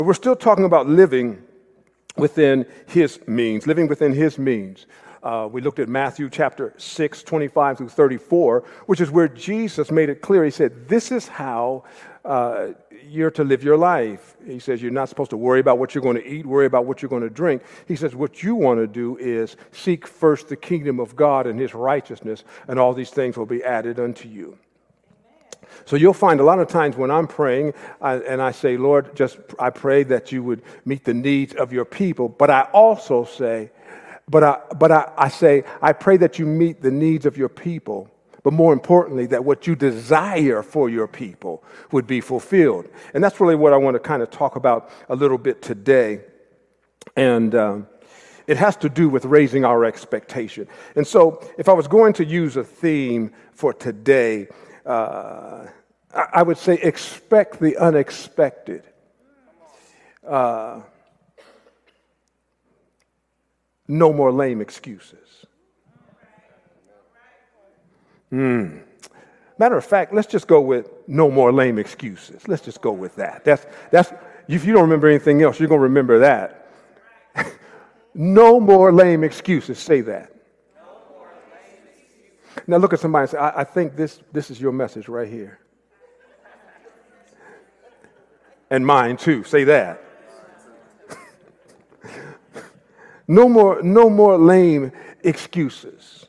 But we're still talking about living within his means, living within his means. We looked at Matthew chapter 6, 25 through 34, which is where Jesus made it clear. He said, this is how you're to live your life. He says you're not supposed to worry about what you're going to eat, worry about what you're going to drink. He says what you want to do is seek first the kingdom of God and his righteousness, and all these things will be added unto you. So you'll find a lot of times when I'm praying and I say, Lord, I pray that you would meet the needs of your people. But I also say, I pray that you meet the needs of your people. But more importantly, that what you desire for your people would be fulfilled. And that's really what I want to kind of talk about a little bit today. And it has to do with raising our expectation. And so if I was going to use a theme for today, I would say expect the unexpected. No more lame excuses. Matter of fact, let's just go with no more lame excuses. Let's just go with that. That's if you don't remember anything else, you're going to remember that. No more lame excuses. Say that. Now look at somebody and say, I think this is your message right here. And mine too. Say that. No more lame excuses.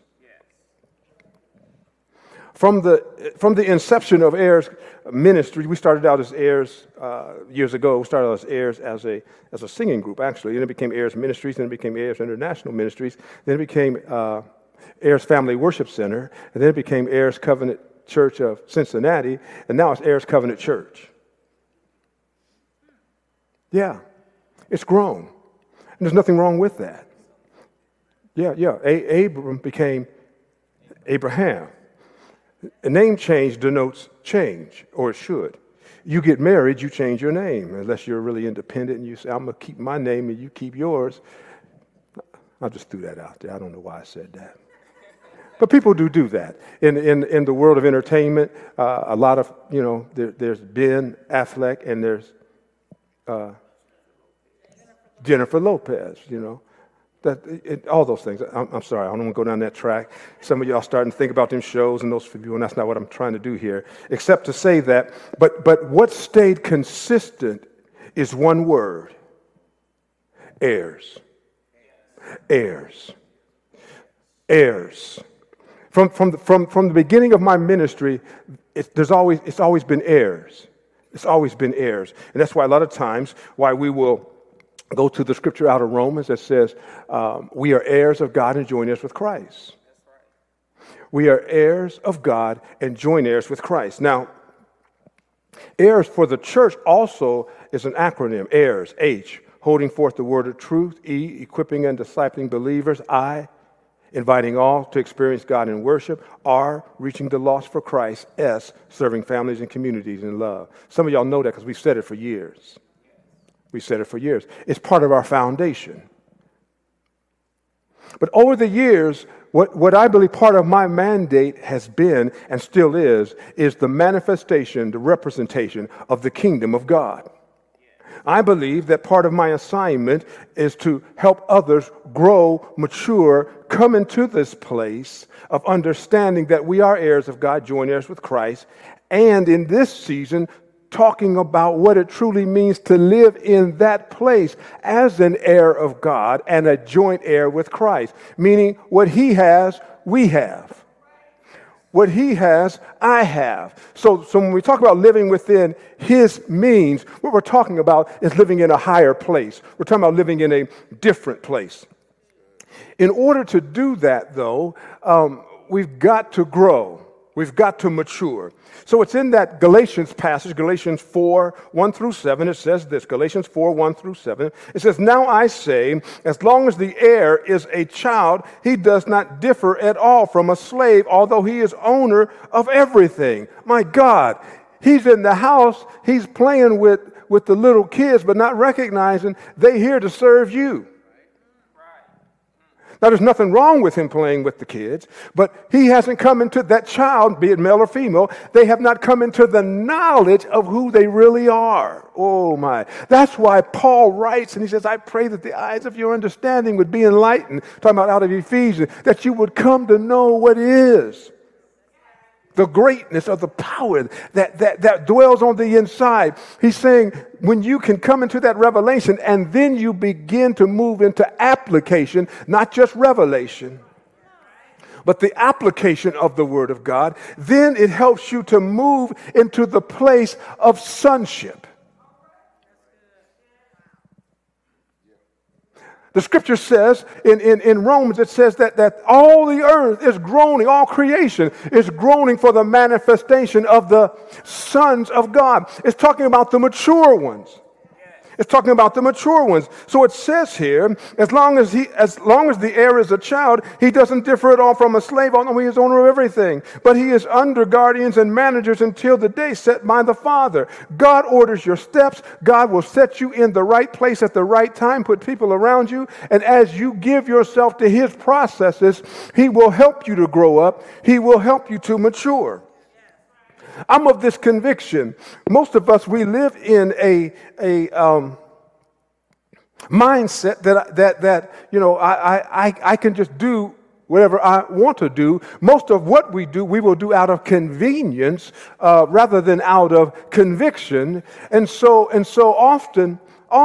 From the inception of Heirs Ministry, we started out as Heirs years ago. We started out as Heirs as a singing group, actually. Then it became Heirs Ministries, then it became Heirs International Ministries, then it became Heirs Family Worship Center, and then it became Heirs Covenant Church of Cincinnati, and now it's Heirs Covenant Church. Yeah, it's grown, and there's nothing wrong with that. Yeah. Abram became Abraham. A name change denotes change, or it should. You get married, you change your name, unless you're really independent and you say, I'm going to keep my name and you keep yours. I just threw that out there. I don't know why I said that. But people do that. In the world of entertainment, a lot of, there's Ben Affleck and there's Jennifer Lopez, all those things. I'm sorry, I don't want to go down that track. Some of y'all starting to think about them shows and those people, and that's not what I'm trying to do here, except to say that. But what stayed consistent is one word: heirs. Heirs. Heirs. From the beginning of my ministry, it's always been heirs. It's always been heirs, and that's why a lot of times why we will go to the scripture out of Romans that says we are heirs of God and joint heirs with Christ. We are heirs of God and joint heirs with Christ. Now, heirs for the church also is an acronym. Heirs, H, holding forth the word of truth. E, equipping and discipling believers. I, inviting all to experience God in worship. R, reaching the lost for Christ. S, serving families and communities in love. Some of y'all know that because we've said it for years. We've said it for years. It's part of our foundation. But over the years, what I believe part of my mandate has been and still is the manifestation, the representation of the kingdom of God. I believe that part of my assignment is to help others grow, mature, come into this place of understanding that we are heirs of God, joint heirs with Christ, and in this season, talking about what it truly means to live in that place as an heir of God and a joint heir with Christ. Meaning what he has, we have. What he has, I have. So when we talk about living within his means, what we're talking about is living in a higher place. We're talking about living in a different place. In order to do that, though, we've got to grow. We've got to mature. So it's in that Galatians passage, Galatians 4, 1 through 7. It says this, Galatians 4, 1 through 7. It says, now I say, as long as the heir is a child, he does not differ at all from a slave, although he is owner of everything. My God, he's in the house, he's playing with the little kids, but not recognizing they're here to serve you. Now, there's nothing wrong with him playing with the kids, but he hasn't come into that child, be it male or female, they have not come into the knowledge of who they really are. Oh, my. That's why Paul writes, and he says, I pray that the eyes of your understanding would be enlightened, talking about out of Ephesians, that you would come to know what is the greatness of the power that dwells on the inside. He's saying when you can come into that revelation and then you begin to move into application, not just revelation, but the application of the Word of God, then it helps you to move into the place of sonship. The scripture says in Romans, it says that all the earth is groaning, all creation is groaning for the manifestation of the sons of God. It's talking about the mature ones. It's talking about the mature ones. So it says here, as long as the heir is a child, he doesn't differ at all from a slave, although he is owner of everything. But he is under guardians and managers until the day set by the Father. God orders your steps. God will set you in the right place at the right time, put people around you. And as you give yourself to his processes, he will help you to grow up. He will help you to mature. I'm of this conviction. Most of us, we live in a mindset that you know, I can just do whatever I want to do. Most of what we do, we will do out of convenience rather than out of conviction. And so often,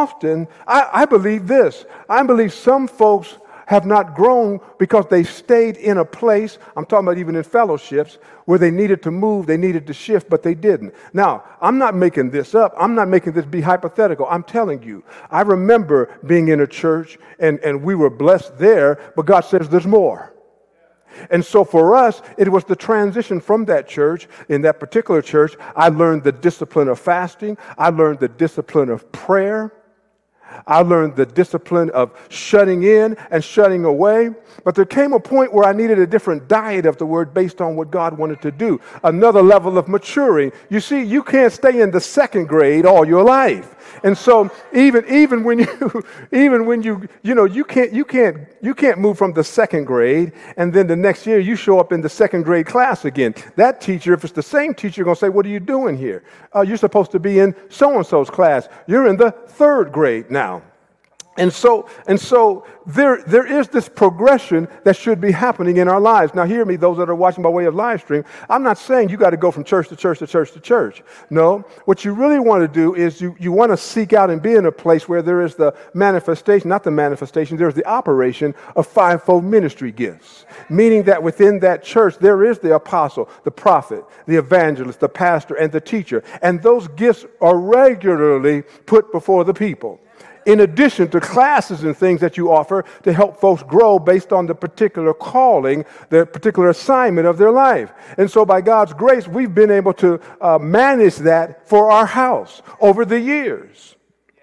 I believe this. I believe some folks have not grown because they stayed in a place, I'm talking about even in fellowships, where they needed to move, they needed to shift, but they didn't. Now, I'm not making this up. I'm not making this be hypothetical. I'm telling you. I remember being in a church, and we were blessed there, but God says there's more. And so for us, it was the transition from that church. In that particular church, I learned the discipline of fasting. I learned the discipline of prayer. I learned the discipline of shutting in and shutting away. But there came a point where I needed a different diet of the word based on what God wanted to do. Another level of maturing. You see, you can't stay in the second grade all your life. And so even when you can't move from the second grade and then the next year you show up in the second grade class again. That teacher, if it's the same teacher, going to say, what are you doing here? You're supposed to be in so-and-so's class. You're in the third grade now. And so there is this progression that should be happening in our lives. Now, hear me, those that are watching by way of live stream. I'm not saying you got to go from church to church to church to church. No, what you really want to do is you want to seek out and be in a place where there is the manifestation, not the manifestation, there's the operation of fivefold ministry gifts. Meaning that within that church, there is the apostle, the prophet, the evangelist, the pastor, and the teacher. And those gifts are regularly put before the people, in addition to classes and things that you offer to help folks grow based on the particular calling, the particular assignment of their life. And so by God's grace, we've been able to manage that for our house over the years,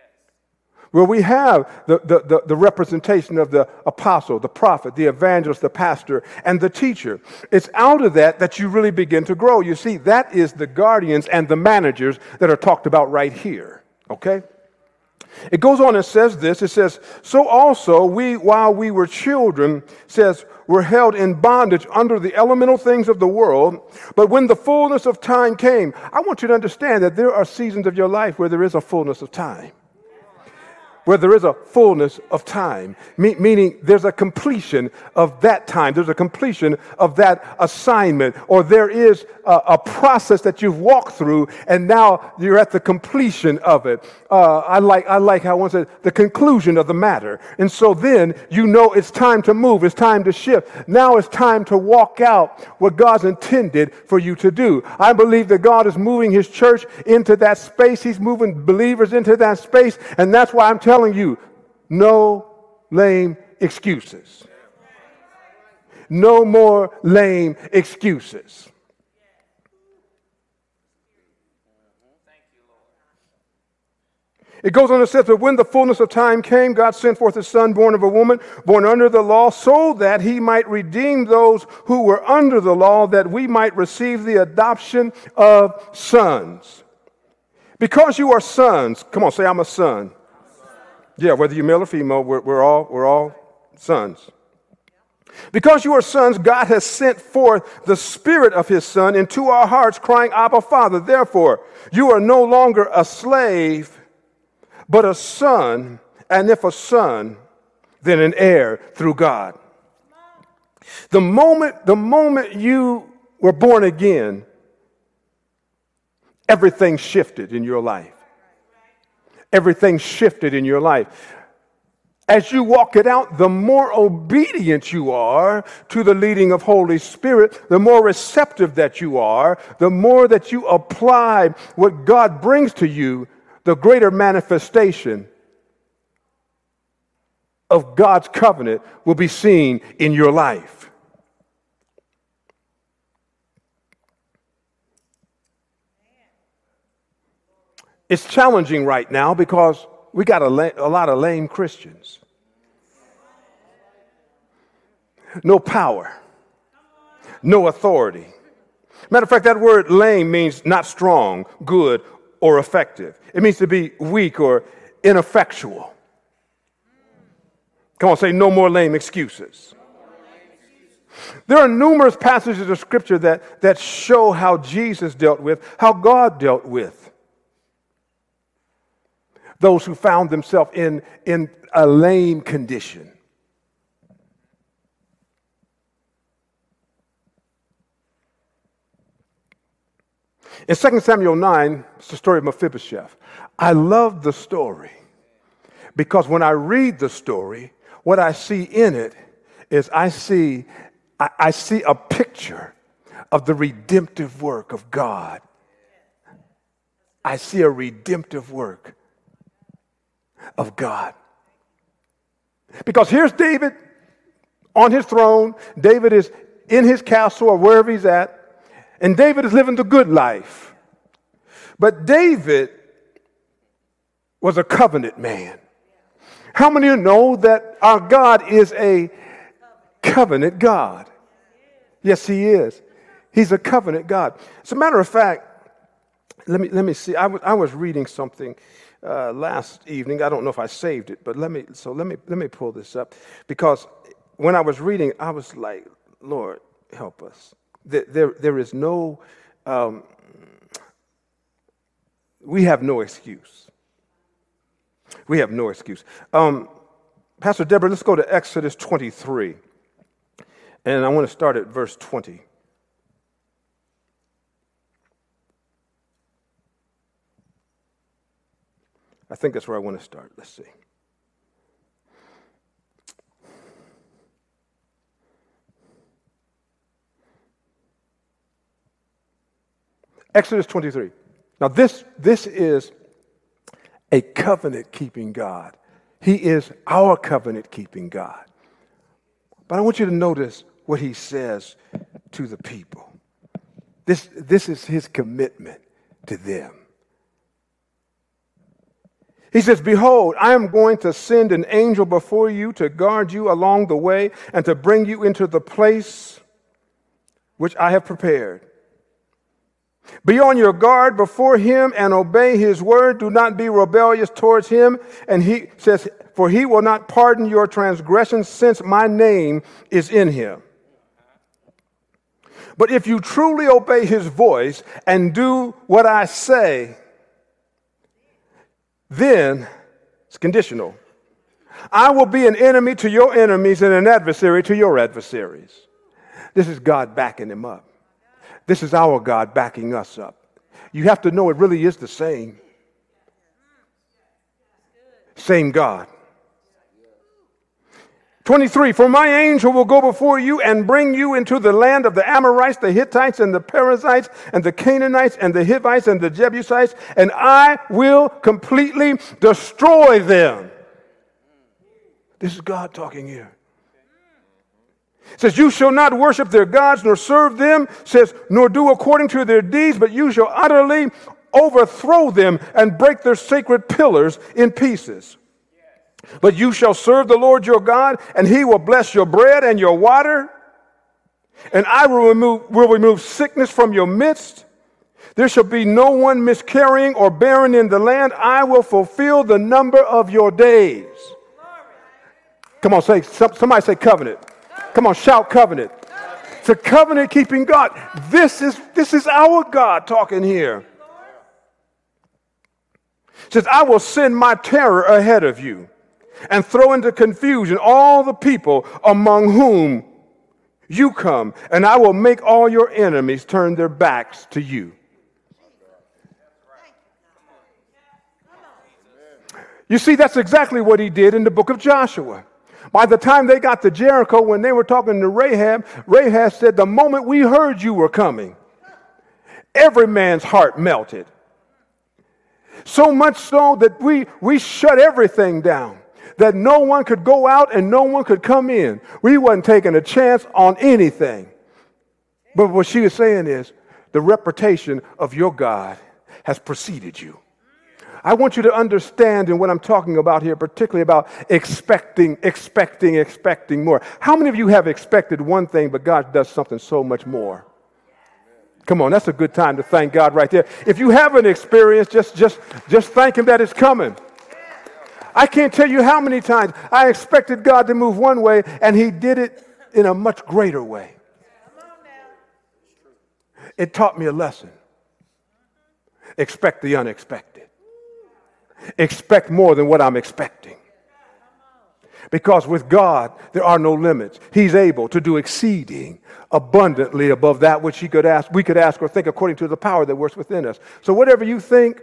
where we have the representation of the apostle, the prophet, the evangelist, the pastor, and the teacher. It's out of that you really begin to grow. You see, that is the guardians and the managers that are talked about right here, okay? It goes on and says this. It says, so also we, while we were children, says, were held in bondage under the elemental things of the world. But when the fullness of time came, I want you to understand that there are seasons of your life where there is a fullness of time. Where there is a fullness of time, meaning there's a completion of that time. There's a completion of that assignment, or there is a process that you've walked through, and now you're at the completion of it. I like how one said, the conclusion of the matter. And so then you know it's time to move. It's time to shift. Now it's time to walk out what God's intended for you to do. I believe that God is moving his church into that space. He's moving believers into that space, and that's why I'm telling you, no lame excuses. No more lame excuses. It goes on and says that when the fullness of time came, God sent forth his son, born of a woman, born under the law, so that he might redeem those who were under the law, that we might receive the adoption of sons. Because you are sons, come on, say, I'm a son. Yeah, whether you're male or female, we're all sons. Because you are sons, God has sent forth the Spirit of his Son into our hearts, crying, Abba, Father. Therefore, you are no longer a slave, but a son, and if a son, then an heir through God. The moment you were born again, everything shifted in your life. Everything shifted in your life. As you walk it out, the more obedient you are to the leading of Holy Spirit, the more receptive that you are, the more that you apply what God brings to you, the greater manifestation of God's covenant will be seen in your life. It's challenging right now because we got a lot of lame Christians. No power. No authority. Matter of fact, that word lame means not strong, good, or effective. It means to be weak or ineffectual. Come on, say no more lame excuses. There are numerous passages of Scripture that show how Jesus dealt with, how God dealt with those who found themselves in a lame condition. In 2 Samuel 9, it's the story of Mephibosheth. I love the story because when I read the story, what I see in it is I see a picture of the redemptive work of God. I see a redemptive work of God. Because here's David on his throne. David is in his castle or wherever he's at. And David is living the good life. But David was a covenant man. How many of you know that our God is a covenant God? Yes, he is. He's a covenant God. As a matter of fact, let me see. I was reading something last evening. I don't know if I saved it, but let me pull this up, because when I was reading, I was like, Lord, help us. There is no, we have no excuse. We have no excuse. Pastor Deborah, let's go to Exodus 23, and I want to start at verse 20. I think that's where I want to start. Let's see. Exodus 23. Now this is a covenant-keeping God. He is our covenant-keeping God. But I want you to notice what he says to the people. This is his commitment to them. He says, behold, I am going to send an angel before you to guard you along the way and to bring you into the place which I have prepared. Be on your guard before him and obey his word. Do not be rebellious towards him. And he says, for he will not pardon your transgressions, since my name is in him. But if you truly obey his voice and do what I say, then it's conditional. I will be an enemy to your enemies and an adversary to your adversaries. This is God backing him up. This is our God backing us up. You have to know it really is the same. Same God. 23, for my angel will go before you and bring you into the land of the Amorites, the Hittites, and the Perizzites, and the Canaanites, and the Hivites, and the Jebusites, and I will completely destroy them. This is God talking here. It says, you shall not worship their gods, nor serve them, says, nor do according to their deeds, but you shall utterly overthrow them and break their sacred pillars in pieces. But you shall serve the Lord your God, and he will bless your bread and your water, and I will remove sickness from your midst. There shall be no one miscarrying or barren in the land. I will fulfill the number of your days. Come on, somebody say covenant. Come on, shout covenant. It's a covenant keeping God. This is our God talking here. It says, I will send my terror ahead of you and throw into confusion all the people among whom you come, and I will make all your enemies turn their backs to you. You see, that's exactly what he did in the book of Joshua. By the time they got to Jericho, when they were talking to Rahab, Rahab said, the moment we heard you were coming, every man's heart melted. So much so that we shut everything down, that no one could go out and no one could come in. We wasn't taking a chance on anything. But what she was saying is, the reputation of your God has preceded you. I want you to understand in what I'm talking about here, particularly about expecting more. How many of you have expected one thing, but God does something so much more? Come on, that's a good time to thank God right there. If you haven't experienced, just thank Him that it's coming. I can't tell you how many times I expected God to move one way, and He did it in a much greater way. It taught me a lesson. Expect the unexpected. Expect more than what I'm expecting. Because with God, there are no limits. He's able to do exceeding abundantly above that which we could ask or think according to the power that works within us. So whatever you think,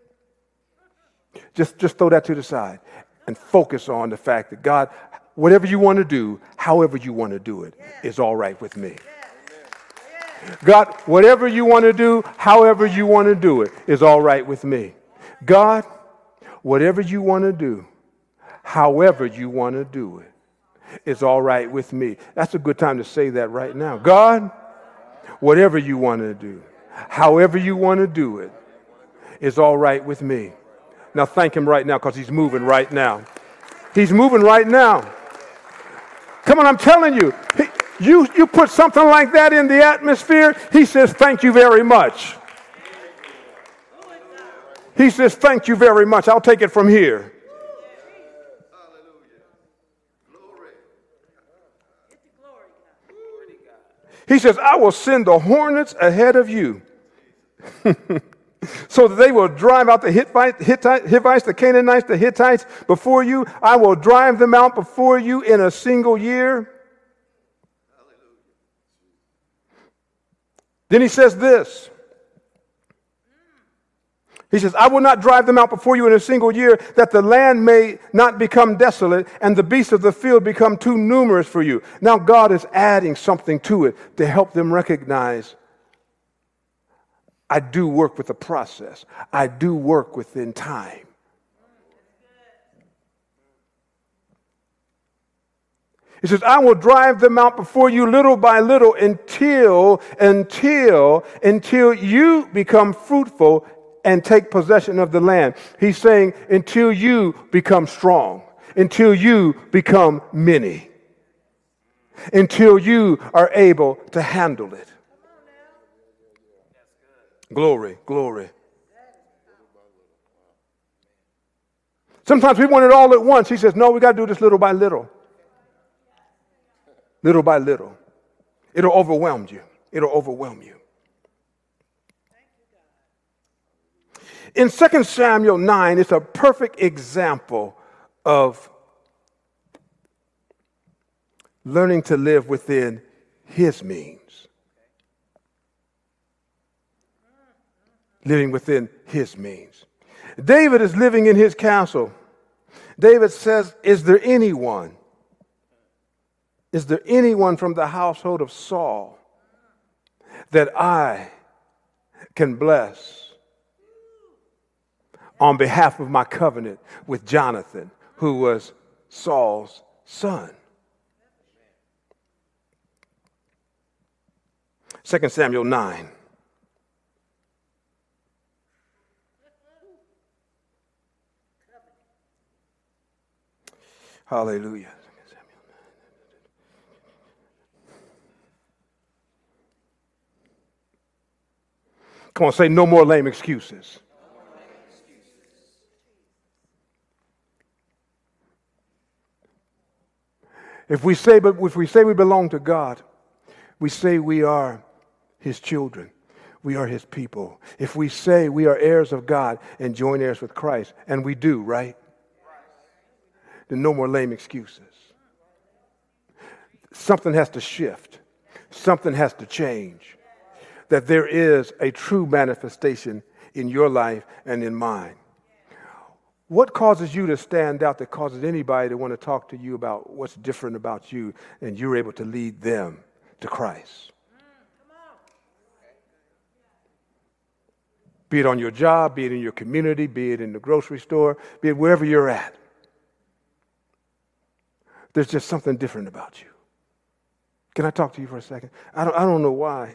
just throw that to the side and focus on the fact that God, whatever you want to do, however you want to do it, is all right with me. God, whatever you want to do, however you want to do it, is all right with me. God, whatever you want to do, however you want to do it, is all right with me. That's a good time to say that right now. God, whatever you want to do, however you want to do it, is all right with me. Now thank Him right now, because He's moving right now. He's moving right now. Come on, I'm telling you. You put something like that in the atmosphere, He says, thank you very much. He says, thank you very much. I'll take it from here. He says, I will send the hornets ahead of you so that they will drive out the Hivites, the Canaanites, the Hittites before you. I will drive them out before you in a single year. Then he says this. He says, I will not drive them out before you in a single year, that the land may not become desolate and the beasts of the field become too numerous for you. Now God is adding something to it to help them recognize, I do work with a process. I do work within time. He says, I will drive them out before you little by little until you become fruitful and take possession of the land. He's saying until you become strong, until you become many, until you are able to handle it. Glory, glory. Sometimes we want it all at once. He says, no, we got to do this little by little. Little by little. It'll overwhelm you. It'll overwhelm you. In 2 Samuel 9, it's a perfect example of learning to live within His means. Living within His means. David is living in his castle. David says, is there anyone from the household of Saul that I can bless on behalf of my covenant with Jonathan, who was Saul's son? 2 Samuel 9. Hallelujah. Come on, say no more lame excuses. If we say we belong to God, we say we are his children. We are his people. If we say we are heirs of God and joint heirs with Christ, and we do, right? Then no more lame excuses. Something has to shift. Something has to change. That there is a true manifestation in your life and in mine. What causes you to stand out that causes anybody to want to talk to you about what's different about you and you're able to lead them to Christ? Be it on your job, be it in your community, be it in the grocery store, be it wherever you're at. There's just something different about you. Can I talk to you for a second? I don't know why.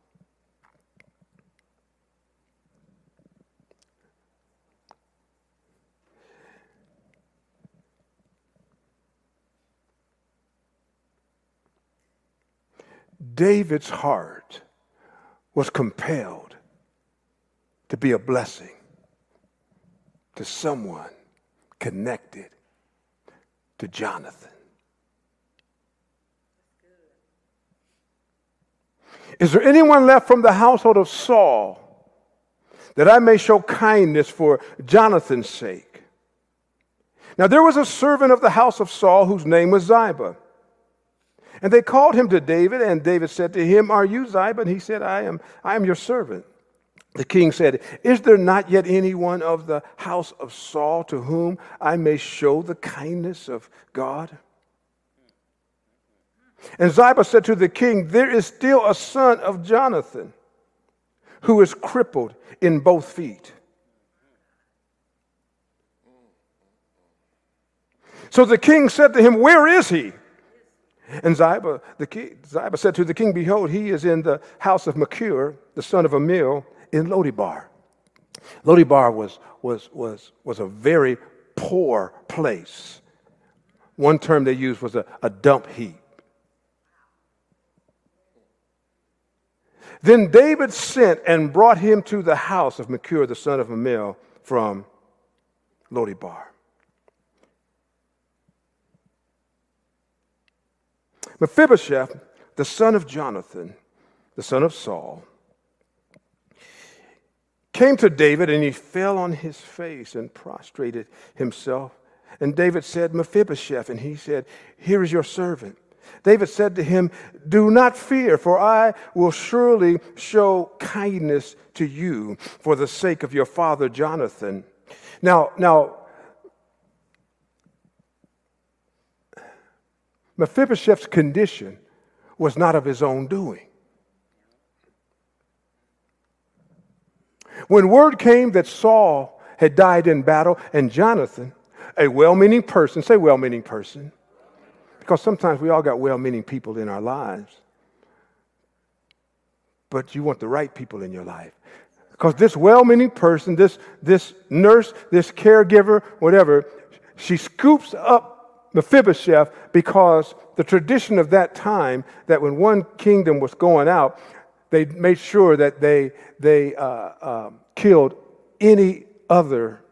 David's heart was compelled to be a blessing to someone connected to Jonathan. Is there anyone left from the household of Saul that I may show kindness for Jonathan's sake? Now there was a servant of the house of Saul whose name was Ziba. And they called him to David, and David said to him, "Are you Ziba?" And he said, I am your servant. The king said, "Is there not yet anyone of the house of Saul to whom I may show the kindness of God?" And Ziba said to the king, "There is still a son of Jonathan who is crippled in both feet." So the king said to him, "Where is he?" And Ziba said to the king, "Behold, he is in the house of Machir, the son of Ammiel, in Lodebar." Lodebar was a very poor place. One term they used was a dump heap. Then David sent and brought him to the house of Machir, the son of Ammiel, from Lodebar. Mephibosheth, the son of Jonathan, the son of Saul, came to David, and he fell on his face and prostrated himself. And David said, "Mephibosheth," and he said, "Here is your servant." David said to him, "Do not fear, for I will surely show kindness to you for the sake of your father Jonathan." Now, Mephibosheth's condition was not of his own doing. When word came that Saul had died in battle and Jonathan, a well-meaning person, say well-meaning person, because sometimes we all got well-meaning people in our lives, but you want the right people in your life. Because this well-meaning person, this nurse, this caregiver, whatever, she scoops up Mephibosheth because the tradition of that time, that when one kingdom was going out, they made sure that they killed any other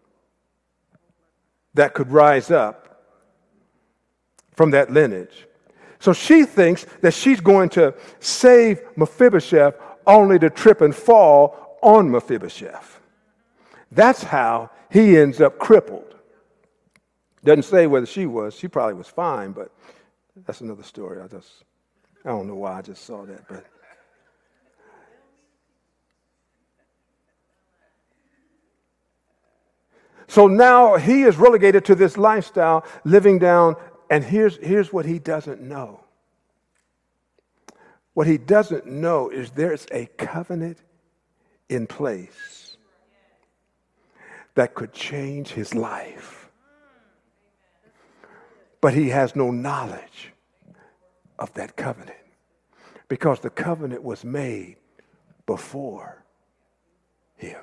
that could rise up from that lineage. So she thinks that she's going to save Mephibosheth only to trip and fall on Mephibosheth. That's how he ends up crippled. Doesn't say whether she was. She probably was fine, but that's another story. I don't know why I just saw that, but so now he is relegated to this lifestyle, living down, and here's what he doesn't know. What he doesn't know is there's a covenant in place that could change his life. But he has no knowledge of that covenant because the covenant was made before him.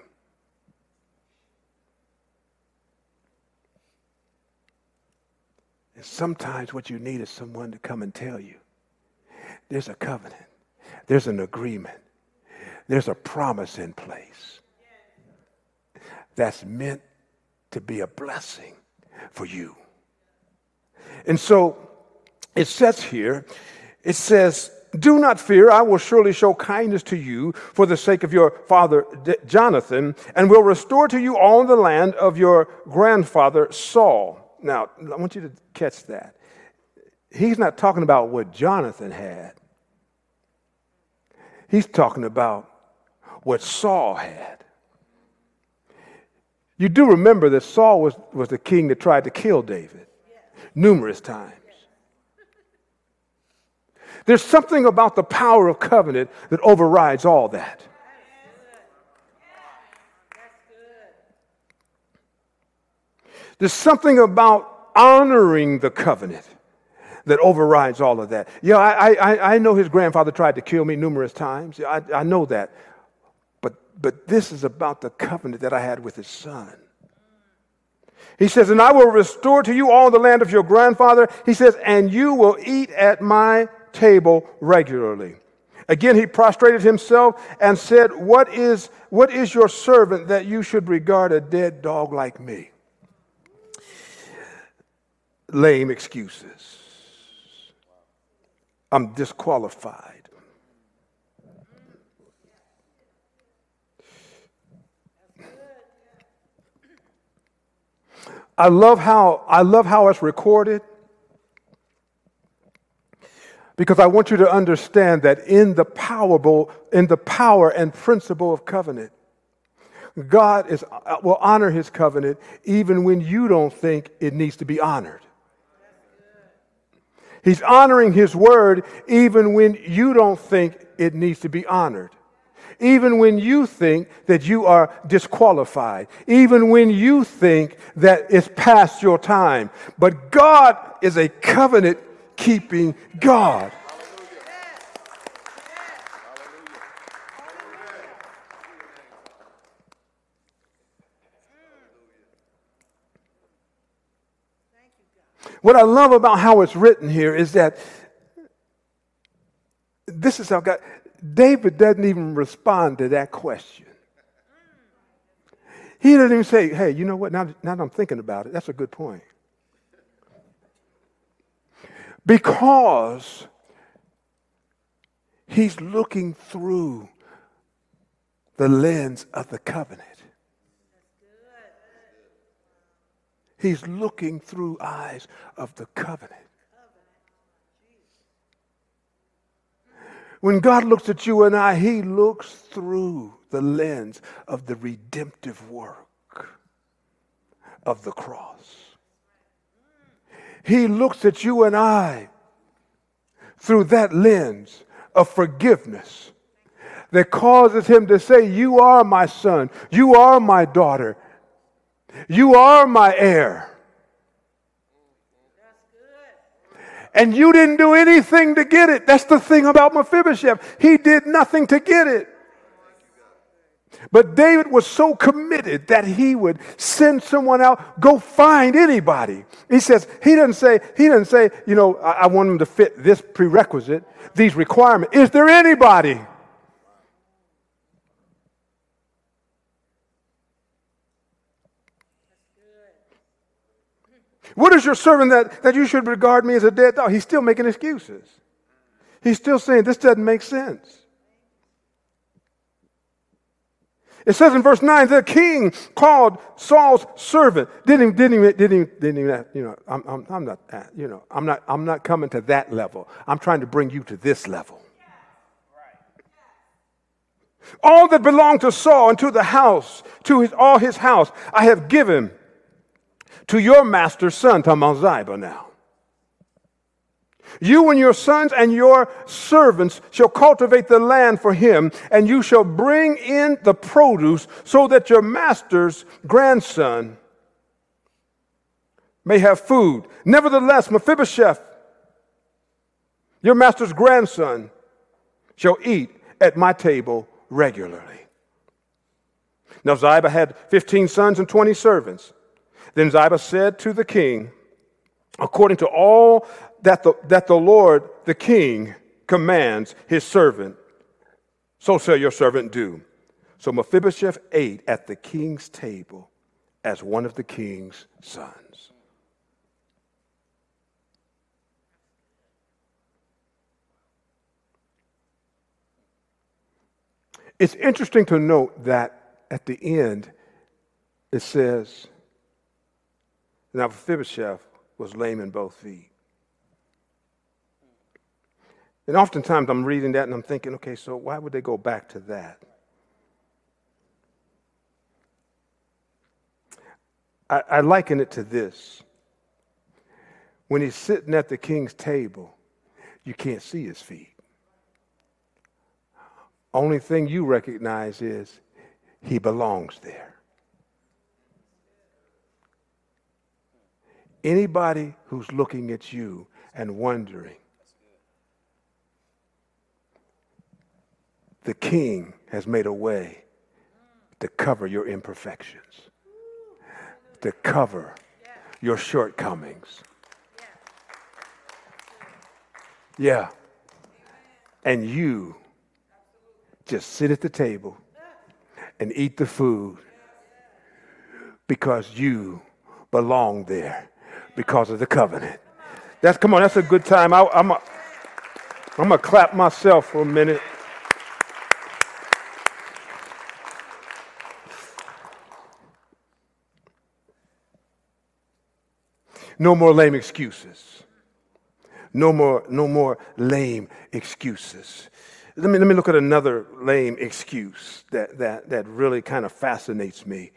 And sometimes what you need is someone to come and tell you there's a covenant, there's an agreement, there's a promise in place that's meant to be a blessing for you. And so it says here, it says, do not fear, I will surely show kindness to you for the sake of your father Jonathan, and will restore to you all the land of your grandfather Saul. Now, I want you to catch that. He's not talking about what Jonathan had. He's talking about what Saul had. You do remember that Saul was the king that tried to kill David numerous times. There's something about the power of covenant that overrides all that. There's something about honoring the covenant that overrides all of that. Yeah, I know his grandfather tried to kill me numerous times. I know that. But this is about the covenant that I had with his son. He says, and I will restore to you all the land of your grandfather. He says, and you will eat at my table regularly. Again, he prostrated himself and said, what is your servant that you should regard a dead dog like me? Lame excuses. I'm disqualified. I love how it's recorded, because I want you to understand that in the power and principle of covenant, God will honor his covenant even when you don't think it needs to be honored. He's honoring his word even when you don't think it needs to be honored. Even when you think that you are disqualified. Even when you think that it's past your time. But God is a covenant-keeping God. What I love about how it's written here is that this is how God... David doesn't even respond to that question. He doesn't even say, hey, you know what, now that I'm thinking about it, that's a good point. Because he's looking through the lens of the covenant. He's looking through eyes of the covenant. When God looks at you and I, he looks through the lens of the redemptive work of the cross. He looks at you and I through that lens of forgiveness that causes him to say, you are my son, you are my daughter, you are my heir. And you didn't do anything to get it. That's the thing about Mephibosheth. He did nothing to get it. But David was so committed that he would send someone out, go find anybody. He doesn't say, you know, I want him to fit this prerequisite, these requirements. Is there anybody? What is your servant that you should regard me as a dead dog? He's still making excuses. He's still saying this doesn't make sense. It says in verse 9, the king called Saul's servant. Didn't even, you know, I'm not coming to that level. I'm trying to bring you to this level. All that belonged to Saul and to the house, all his house, I have given to your master's son, talking about Ziba now. You and your sons and your servants shall cultivate the land for him, and you shall bring in the produce so that your master's grandson may have food. Nevertheless, Mephibosheth, your master's grandson, shall eat at my table regularly. Now Ziba had 15 sons and 20 servants. Then Ziba said to the king, according to all that the Lord, the king, commands his servant, so shall your servant do. So Mephibosheth ate at the king's table as one of the king's sons. It's interesting to note that at the end, it says, now Mephibosheth was lame in both feet. And oftentimes I'm reading that and I'm thinking, okay, so why would they go back to that? I liken it to this. When he's sitting at the king's table, you can't see his feet. Only thing you recognize is he belongs there. Anybody who's looking at you and wondering, the king has made a way to cover your imperfections, to cover your shortcomings. Yeah. And you just sit at the table and eat the food because you belong there because of the covenant. Come on, that's a good time. I'm going to clap myself for a minute. No more lame excuses. No more lame excuses. Let me look at another lame excuse that really kind of fascinates me.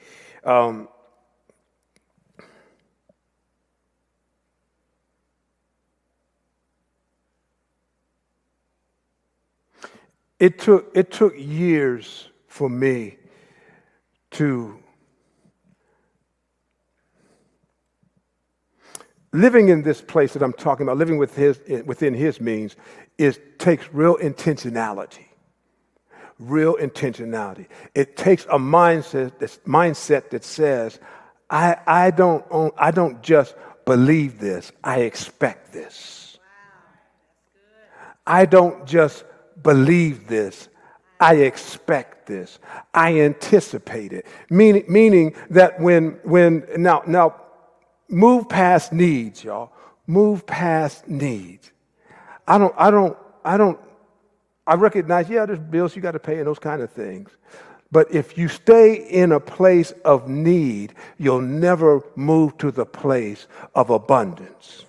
It took years for me to living in this place that I'm talking about, living within his means, takes real intentionality. Real intentionality. It takes a mindset that says, I don't just believe this, I expect this. I don't just believe this, I expect this. I anticipate it. Meaning that now move past needs, y'all. Move past needs. I recognize, there's bills you got to pay and those kind of things. But if you stay in a place of need, you'll never move to the place of abundance.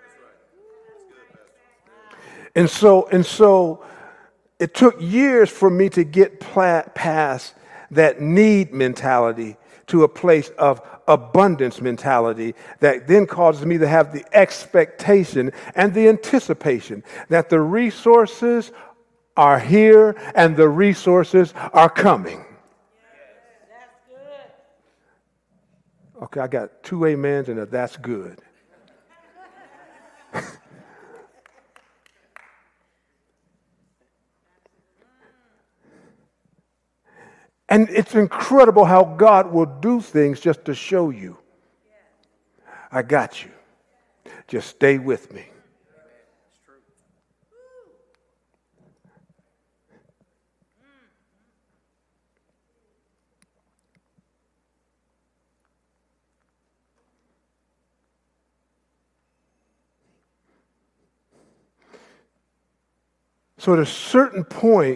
And so it took years for me to get past that need mentality to a place of abundance mentality that then causes me to have the expectation and the anticipation that the resources are here and the resources are coming. Okay, I got 2 amens and a that's good. And it's incredible how God will do things just to show you. I got you. Just stay with me. So at a certain point,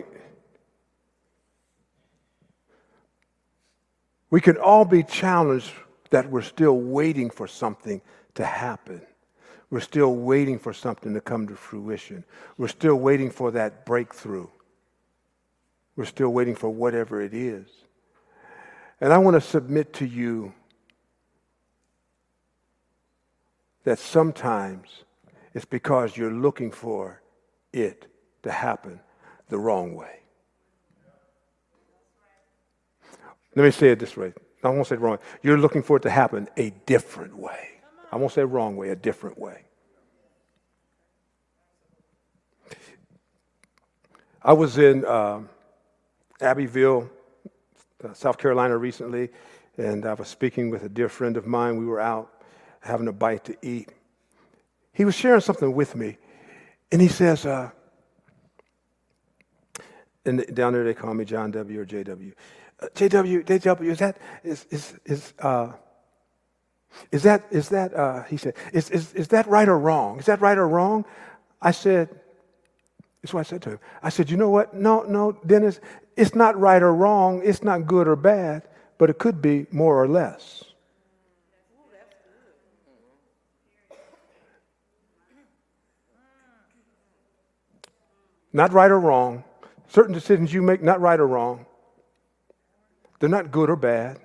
we can all be challenged that we're still waiting for something to happen. We're still waiting for something to come to fruition. We're still waiting for that breakthrough. We're still waiting for whatever it is. And I want to submit to you that sometimes it's because you're looking for it to happen the wrong way. Let me say it this way. I won't say it wrong. You're looking for it to happen a different way. I won't say wrong way, a different way. I was in Abbeville, South Carolina recently, and I was speaking with a dear friend of mine. We were out having a bite to eat. He was sharing something with me, and he says, and down there they call me John W. or JW. JW, he said, is that right or wrong? Is that right or wrong? I said, That's what I said to him. I said, you know what? No, Dennis, it's not right or wrong. It's not good or bad, but it could be more or less. Not right or wrong. Certain decisions you make, not right or wrong. They're not good or bad,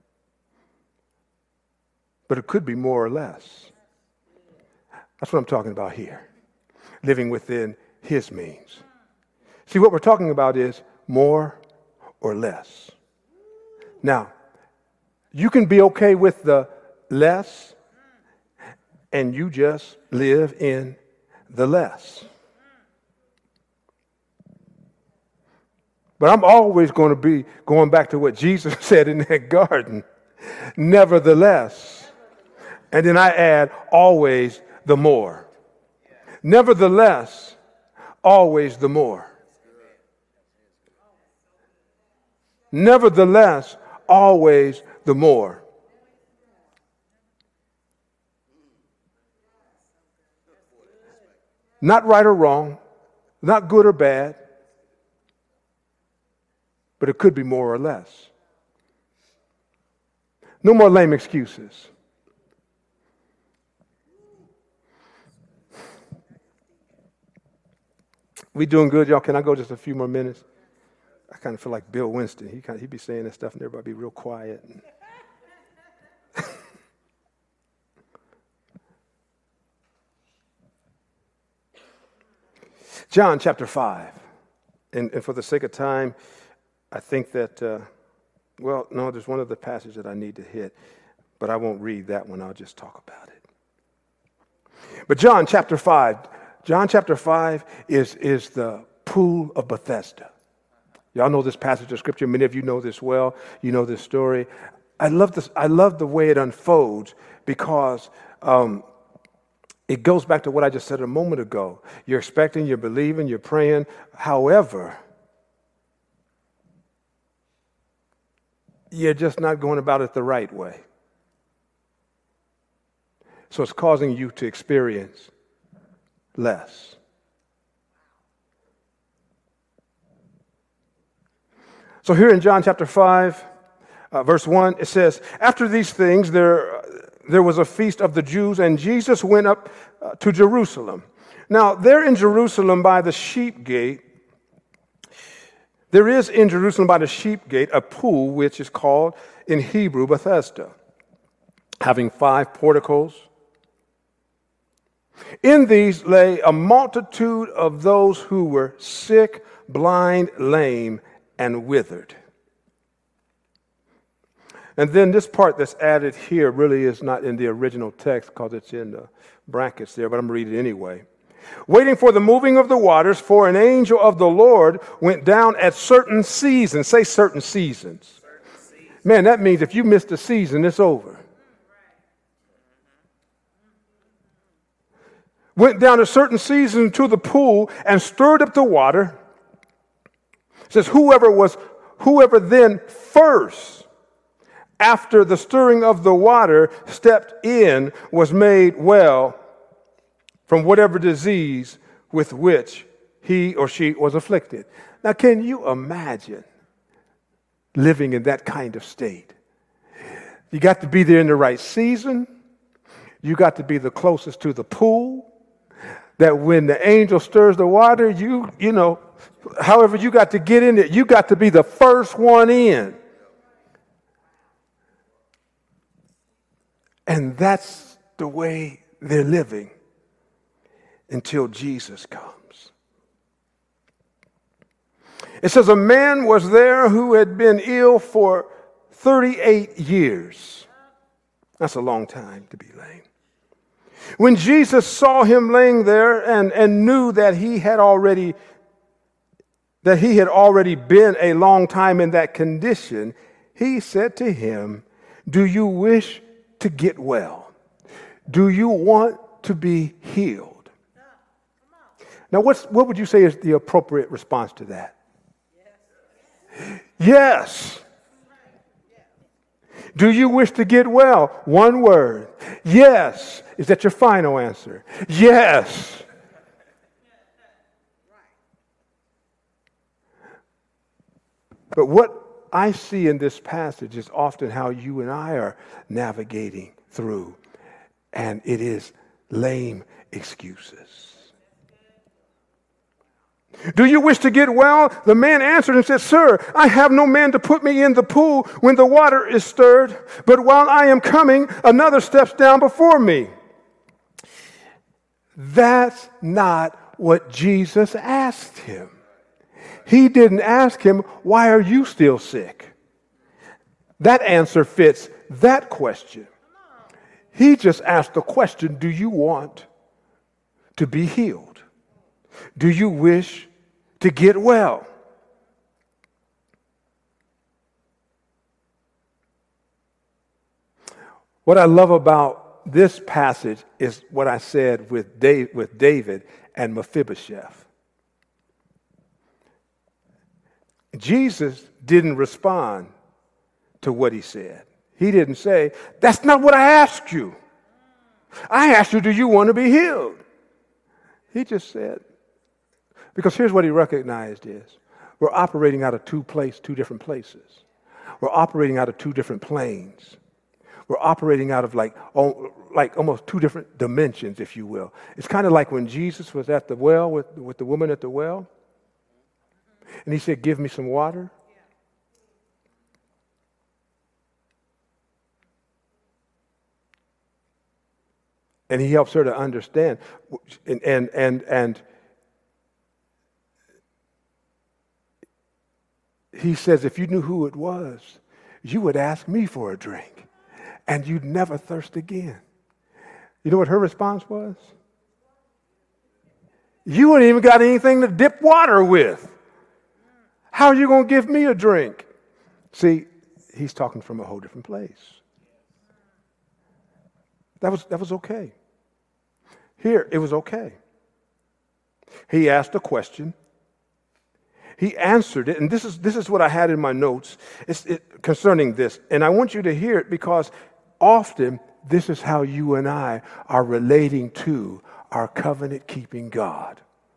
but it could be more or less. That's what I'm talking about here. Living within his means. See, what we're talking about is more or less. Now, you can be okay with the less, and you just live in the less. But I'm always going to be going back to what Jesus said in that garden. Nevertheless. And then I add always the more. Nevertheless, always the more. Nevertheless, always the more. Not right or wrong, not good or bad, but it could be more or less. No more lame excuses. We doing good, y'all? Can I go just a few more minutes? I kind of feel like Bill Winston. He'd be saying that stuff and everybody be real quiet. John chapter 5. And for the sake of time, I think that, there's one other passage that I need to hit, but I won't read that one. I'll just talk about it. But John chapter 5 is the pool of Bethesda. Y'all know this passage of scripture. Many of you know this well. You know this story. I love this. I love the way it unfolds because it goes back to what I just said a moment ago. You're expecting, you're believing, you're praying. However, you're just not going about it the right way. So it's causing you to experience less. So here in John chapter 5, verse 1, it says, after these things there was a feast of the Jews, and Jesus went up to Jerusalem. Now, there in Jerusalem by the sheep gate, there is in Jerusalem by the sheep gate a pool which is called in Hebrew Bethesda, having 5 porticos. In these lay a multitude of those who were sick, blind, lame, and withered. And then this part that's added here really is not in the original text because it's in the brackets there, but I'm reading it anyway. Waiting for the moving of the waters, for an angel of the Lord went down at certain seasons. Say certain seasons. Man, that means if you missed a season, it's over. Went down a certain season to the pool and stirred up the water. It says, whoever then first, after the stirring of the water, stepped in, was made well from whatever disease with which he or she was afflicted. Now, can you imagine living in that kind of state? You got to be there in the right season. You got to be the closest to the pool. That when the angel stirs the water, you know, however you got to get in it, you got to be the first one in. And that's the way they're living until Jesus comes. It says a man was there who had been ill for 38 years. That's a long time to be lame. When Jesus saw him laying there and knew that he had already been a long time in that condition, he said to him, "Do you wish to get well? Do you want to be healed?" Now, what would you say is the appropriate response to that? Yes. Do you wish to get well? One word. Yes. Is that your final answer? Yes. But what I see in this passage is often how you and I are navigating through, and it is lame excuses. Do you wish to get well? The man answered and said, Sir, I have no man to put me in the pool when the water is stirred, but while I am coming, another steps down before me. That's not what Jesus asked him. He didn't ask him, why are you still sick? That answer fits that question. He just asked the question, do you want to be healed? Do you wish to get well? What I love about this passage is what I said with David and Mephibosheth. Jesus didn't respond to what he said. He didn't say, that's not what I asked you. I asked you, do you want to be healed? He just said, because here's what he recognized is, we're operating out of two different places. We're operating out of two different planes. We're operating out of like almost two different dimensions, if you will. It's kind of like when Jesus was at the well with the woman at the well, and he said, give me some water. And he helps her to understand. And he says, if you knew who it was, you would ask me for a drink, and you'd never thirst again. You know what her response was? You ain't even got anything to dip water with. How are you going to give me a drink? See, he's talking from a whole different place. That was okay. Here, it was okay. He asked a question. He answered it, and this is what I had in my notes concerning this. And I want you to hear it because often this is how you and I are relating to our covenant-keeping God.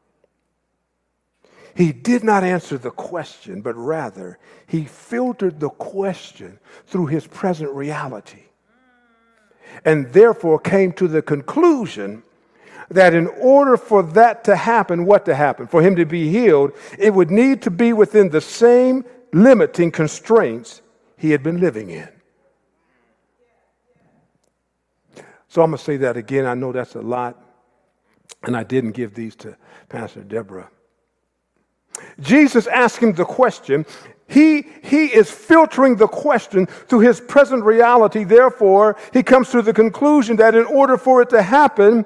He did not answer the question, but rather he filtered the question through his present reality, and therefore came to the conclusion that in order for that to happen, what to happen? For him to be healed, it would need to be within the same limiting constraints he had been living in. So I'm going to say that again. I know that's a lot, and I didn't give these to Pastor Deborah. Jesus asked him the question. He is filtering the question through his present reality. Therefore, he comes to the conclusion that in order for it to happen,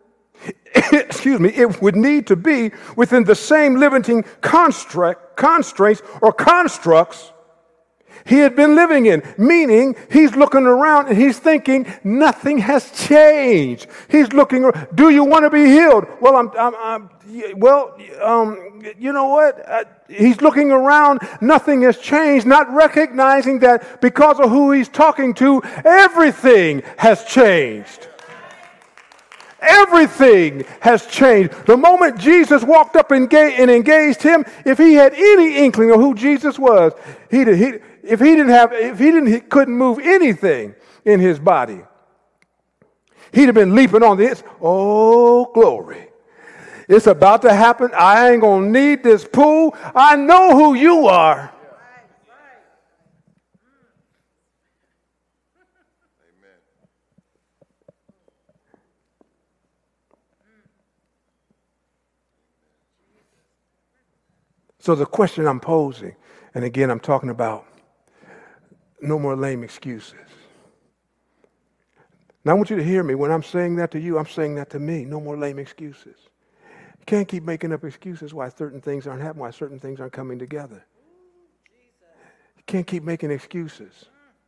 it would need to be within the same limiting constraints or constructs he had been living in. Meaning, he's looking around and he's thinking nothing has changed. He's looking. Do you want to be healed? Well, you know what? He's looking around. Nothing has changed. Not recognizing that because of who he's talking to, everything has changed. Everything has changed. The moment Jesus walked up and engaged him, if he had any inkling of who Jesus was, he couldn't move anything in his body, he'd have been leaping on this. Oh, glory. It's about to happen. I ain't going to need this pool. I know who you are. So the question I'm posing, and again, I'm talking about no more lame excuses. Now, I want you to hear me. When I'm saying that to you, I'm saying that to me. No more lame excuses. You can't keep making up excuses why certain things aren't happening, why certain things aren't coming together. You can't keep making excuses.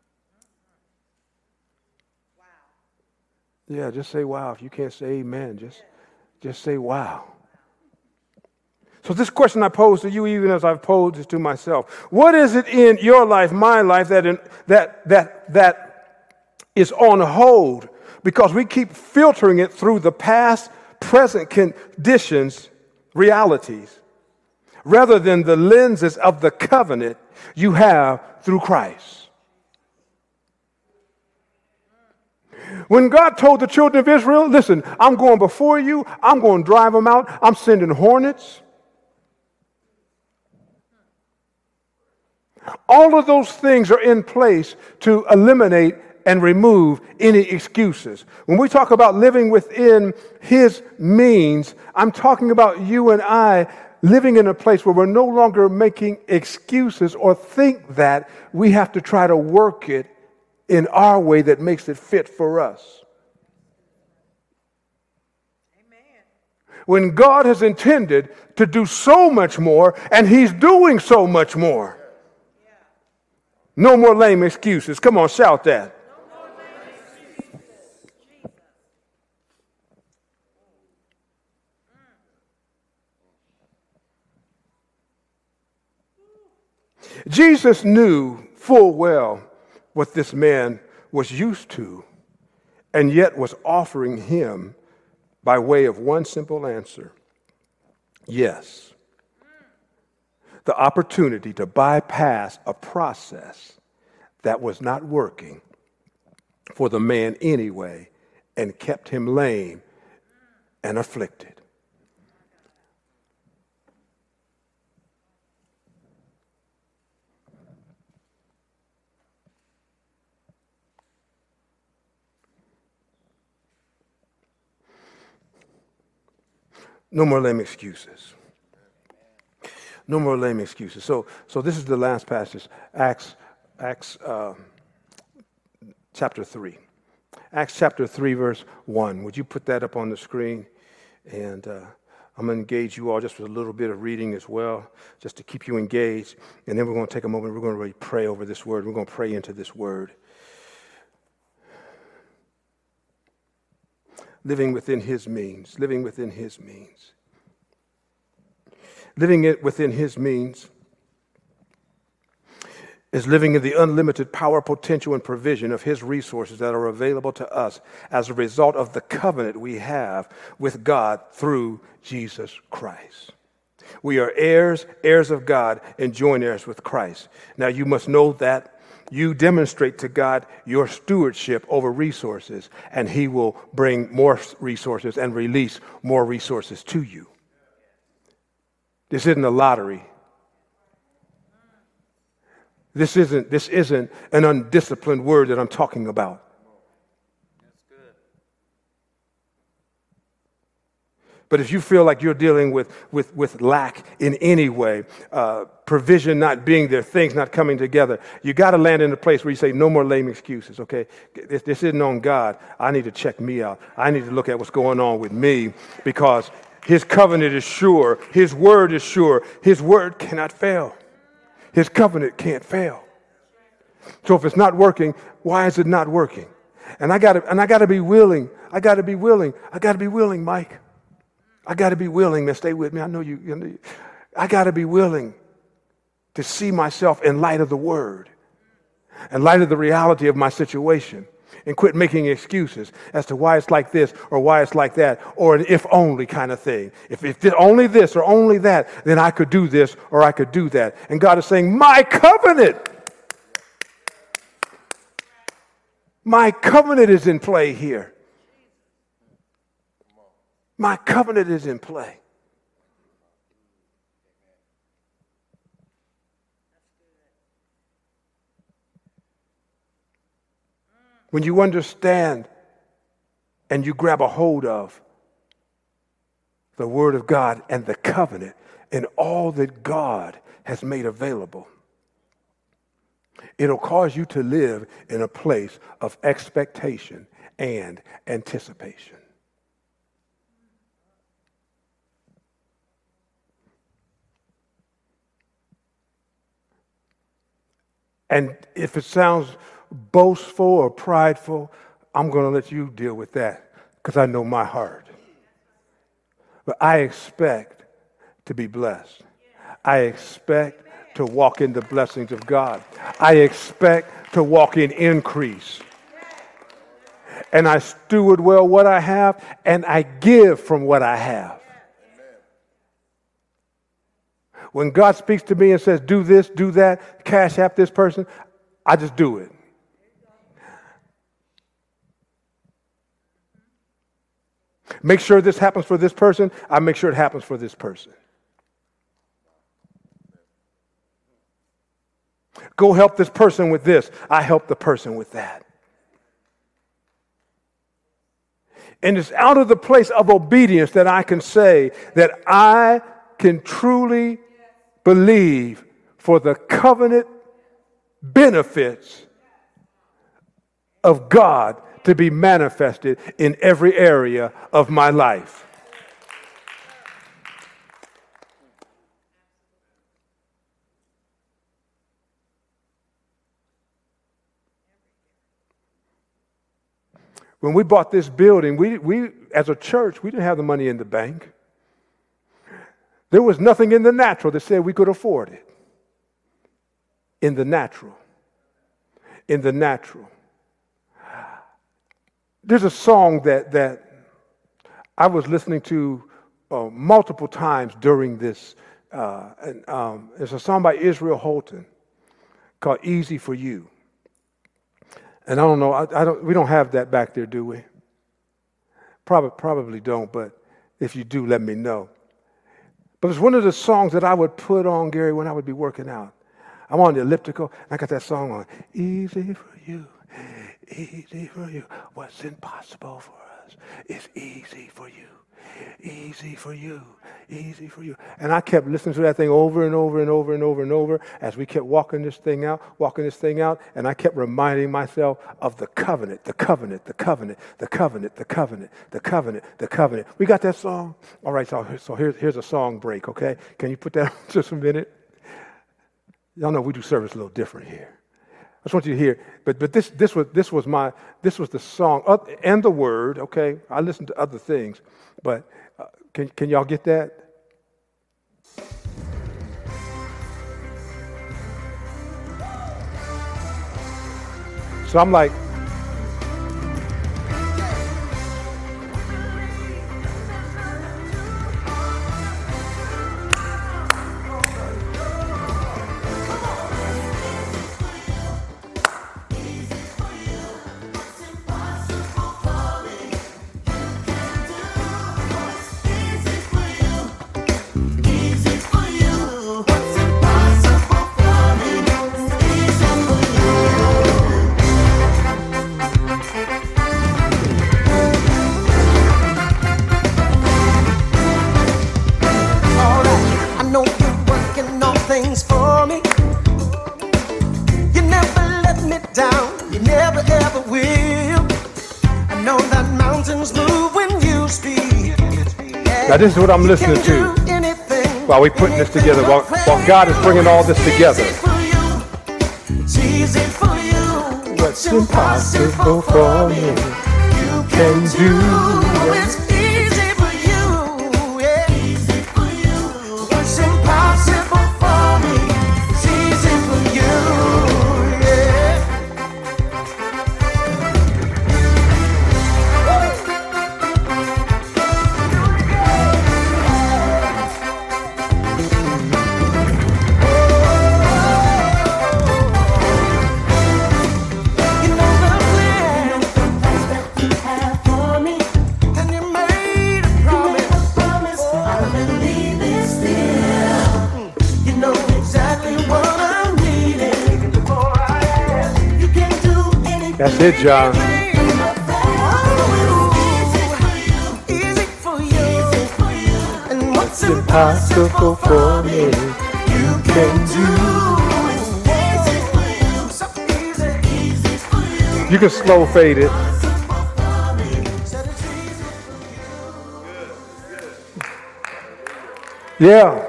Yeah, just say wow. If you can't say amen, just say wow. So this question I pose to you, even as I've posed it to myself: what is it in your life, my life, that is on hold because we keep filtering it through the past, present conditions, realities, rather than the lenses of the covenant you have through Christ. When God told the children of Israel, listen, I'm going before you, I'm going to drive them out, I'm sending hornets. All of those things are in place to eliminate and remove any excuses. When we talk about living within his means, I'm talking about you and I living in a place where we're no longer making excuses or think that we have to try to work it in our way that makes it fit for us. Amen. When God has intended to do so much more, and he's doing so much more. Yeah. No more lame excuses. Come on, shout that. No more lame excuses. Jesus knew full well what this man was used to, and yet was offering him by way of one simple answer. Yes. The opportunity to bypass a process that was not working for the man anyway and kept him lame and afflicted. No more lame excuses. No more lame excuses. So this is the last passage, Acts chapter 3. Acts chapter 3, verse 1. Would you put that up on the screen? And I'm going to engage you all just with a little bit of reading as well, just to keep you engaged. And then we're going to take a moment. We're going to really pray over this word. We're going to pray into this word. Living within his means. Living within his means. Living it within his means is living in the unlimited power, potential, and provision of his resources that are available to us as a result of the covenant we have with God through Jesus Christ. We are heirs of God, and joint heirs with Christ. Now you must know that you demonstrate to God your stewardship over resources, and he will bring more resources and release more resources to you. This isn't a lottery. This isn't an undisciplined word that I'm talking about. That's good. But if you feel like you're dealing with lack in any way, provision not being there, things not coming together, you got to land in a place where you say, no more lame excuses, okay? This isn't on God. I need to check me out. I need to look at what's going on with me, because his covenant is sure. His word is sure. His word cannot fail. His covenant can't fail. So if it's not working, why is it not working? And I gotta be willing. I gotta be willing, Mike. I gotta be willing, man. Stay with me. I know you. I gotta be willing to see myself in light of the word, in light of the reality of my situation, and quit making excuses as to why it's like this or why it's like that, or an if only kind of thing. If only this or only that, then I could do this or I could do that. And God is saying, my covenant is in play here. My covenant is in play. When you understand and you grab a hold of the Word of God and the covenant and all that God has made available, it'll cause you to live in a place of expectation and anticipation. And if it sounds boastful or prideful, I'm going to let you deal with that, because I know my heart. But I expect to be blessed. I expect to walk in the blessings of God. I expect to walk in increase. And I steward well what I have, and I give from what I have. When God speaks to me and says, do this, do that, cash app this person, I just do it. Make sure this happens for this person, I make sure it happens for this person. Go help this person with this, I help the person with that. And it's out of the place of obedience that I can say that I can truly believe for the covenant benefits of God to be manifested in every area of my life. When we bought this building, we as a church, we didn't have the money in the bank. There was nothing in the natural that said we could afford it. In the natural. In the natural. There's a song that I was listening to multiple times during this. It's a song by Israel Houghton called "Easy for You." And I don't know, we don't have that back there, do we? Probably don't, but if you do, let me know. But it's one of the songs that I would put on, Gary, when I would be working out. I'm on the elliptical, and I got that song on. Easy for you, easy for you. What's impossible for us is easy for you. Easy for you, easy for you. And I kept listening to that thing over and over and over and over and over as we kept walking this thing out, and I kept reminding myself of the covenant, the covenant, the covenant, the covenant, the covenant, the covenant, the covenant. We got that song? All right, so here's a song break, okay? Can you put that on just a minute? Y'all know we do service a little different here. I just want you to hear, but this was the song and the word. Okay, I listened to other things, but can y'all get that? So I'm like, now this is what I'm listening to while we're putting this together, while God is bringing all this together. What's impossible for me, you can do. It's easy for you, yeah. Easy for you. What's impossible for me, it's easy for you, yeah. That's it, John. What's impossible for me, you can do. You can slow fade it. Yeah.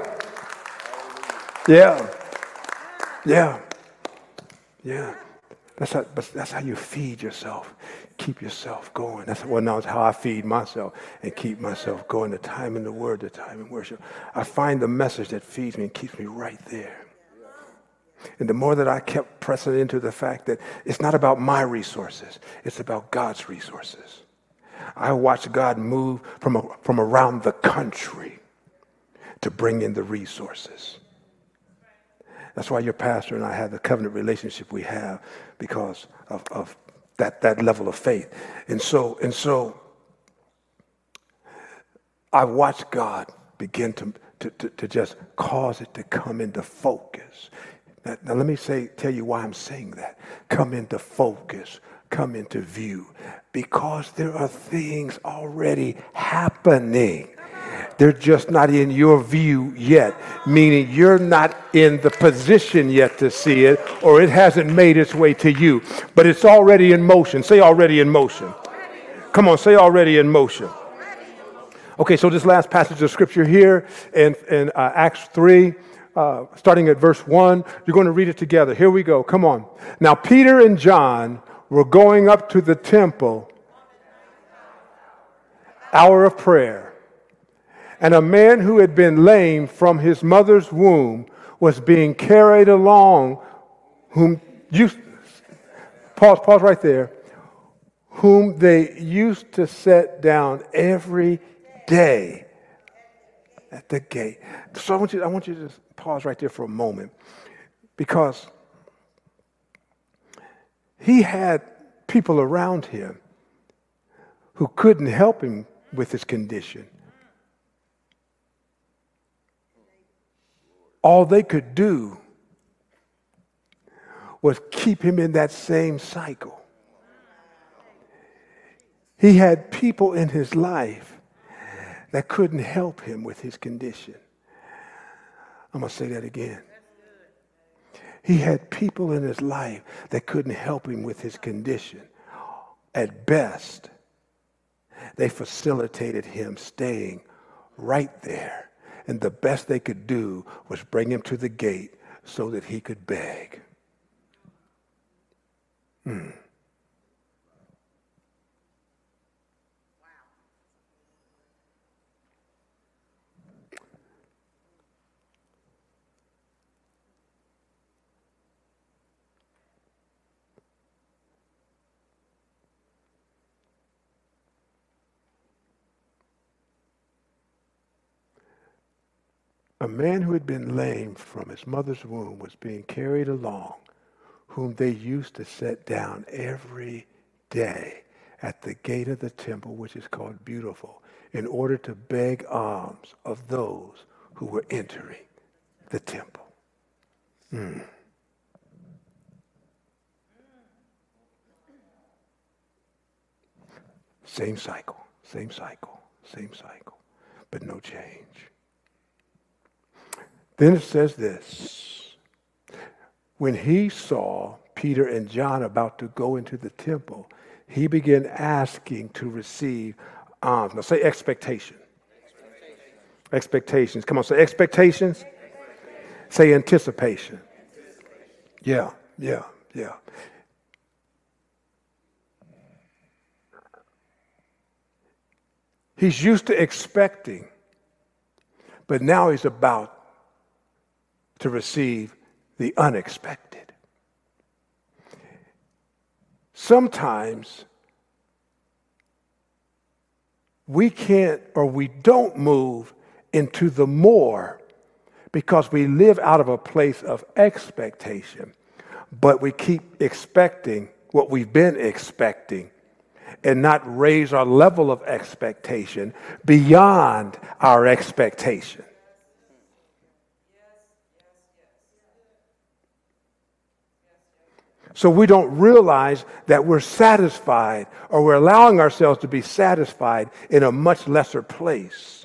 Yeah. Yeah. Yeah. That's how you feed yourself. Keep yourself going. That's how I feed myself and keep myself going. The time in the Word, the time in worship. I find the message that feeds me and keeps me right there. And the more that I kept pressing into the fact that it's not about my resources, it's about God's resources. I watched God move from around the country to bring in the resources. That's why your pastor and I have the covenant relationship we have, because of that level of faith. And so I watched God begin to just cause it to come into focus. Now let me tell you why I'm saying that. Come into focus, come into view, because there are things already happening. They're just not in your view yet, meaning you're not in the position yet to see it, or it hasn't made its way to you, but it's already in motion. Say already in motion. Come on, say already in motion. Okay, so this last passage of scripture here in Acts 3, starting at verse 1, you're going to read it together. Here we go. Come on. Now, Peter and John were going up to the temple, hour of prayer. And a man who had been lame from his mother's womb was being carried along, whom pause right there, whom they used to set down every day at the gate. So I want you to just pause right there for a moment, because he had people around him who couldn't help him with his condition. All they could do was keep him in that same cycle. He had people in his life that couldn't help him with his condition. I'm going to say that again. He had people in his life that couldn't help him with his condition. At best, they facilitated him staying right there. And the best they could do was bring him to the gate so that he could beg. A man who had been lame from his mother's womb was being carried along, whom they used to set down every day at the gate of the temple, which is called Beautiful, in order to beg alms of those who were entering the temple. Same cycle, but no change. Then it says this: when he saw Peter and John about to go into the temple, he began asking to receive alms. Now say expectation. Expectations. Come on, say expectations. Say anticipation. Yeah. He's used to expecting, but now he's about to receive the unexpected. Sometimes we can't, or we don't move into the more because we live out of a place of expectation, but we keep expecting what we've been expecting and not raise our level of expectation beyond our expectation. So we don't realize that we're satisfied, or we're allowing ourselves to be satisfied in a much lesser place.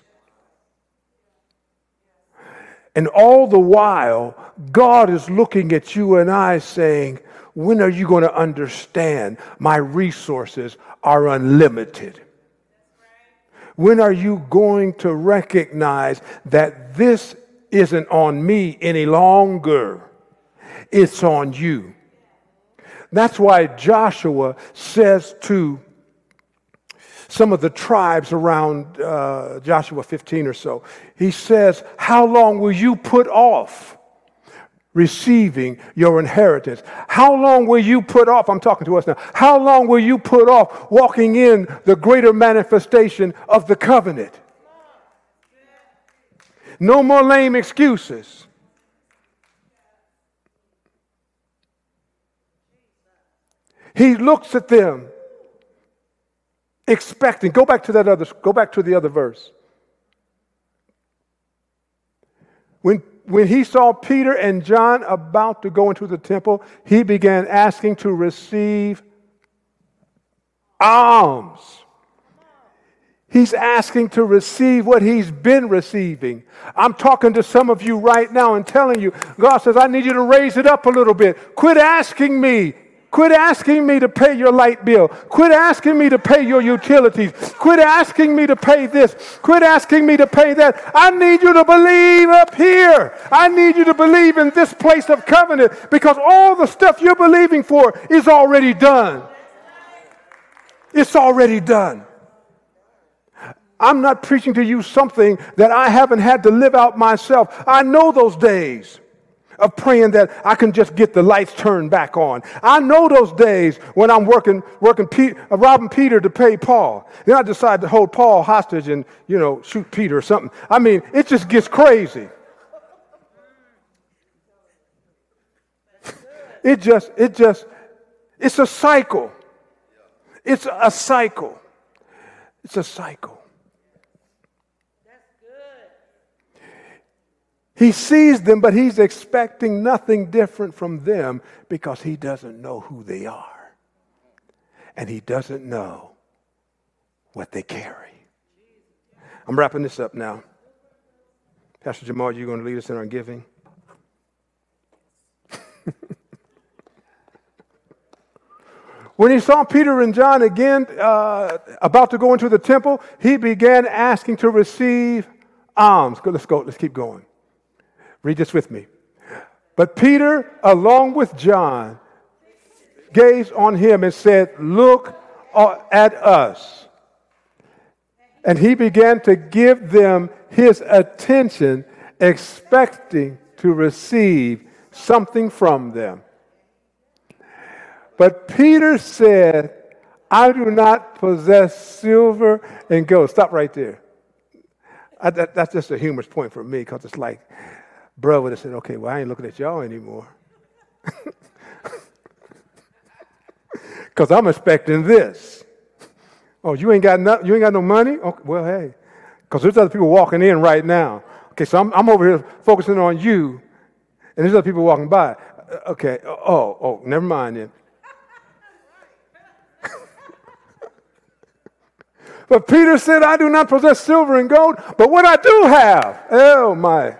And all the while, God is looking at you and I saying, when are you going to understand my resources are unlimited? When are you going to recognize that this isn't on me any longer? It's on you. That's why Joshua says to some of the tribes around Joshua 15 or so, he says, how long will you put off receiving your inheritance? How long will you put off? I'm talking to us now. How long will you put off walking in the greater manifestation of the covenant? No more lame excuses. He looks at them expecting. Go back to the other verse. When he saw Peter and John about to go into the temple, he began asking to receive alms. He's asking to receive what he's been receiving. I'm talking to some of you right now and telling you, God says, I need you to raise it up a little bit. Quit asking me. Quit asking me to pay your light bill. Quit asking me to pay your utilities. Quit asking me to pay this. Quit asking me to pay that. I need you to believe up here. I need you to believe in this place of covenant, because all the stuff you're believing for is already done. It's already done. I'm not preaching to you something that I haven't had to live out myself. I know those days of praying that I can just get the lights turned back on. I know those days when I'm robbing Peter to pay Paul. Then I decide to hold Paul hostage and, shoot Peter or something. I mean, it just gets crazy. It's a cycle. It's a cycle. It's a cycle. He sees them, but he's expecting nothing different from them because he doesn't know who they are. And he doesn't know what they carry. I'm wrapping this up now. Pastor Jamal, you're going to lead us in our giving? When he saw Peter and John again about to go into the temple, he began asking to receive alms. Let's go. Let's keep going. Read this with me. But Peter, along with John, gazed on him and said, "Look at us." And he began to give them his attention, expecting to receive something from them. But Peter said, "I do not possess silver and gold." Stop right there. That's just a humorous point for me, because it's like, bro would have said, "Okay, well, I ain't looking at y'all anymore." Because I'm expecting this. Oh, you ain't got no money? Okay, well, hey. Because there's other people walking in right now. Okay, so I'm over here focusing on you, and there's other people walking by. Okay, never mind then. But Peter said, "I do not possess silver and gold, but what I do have." Oh, my.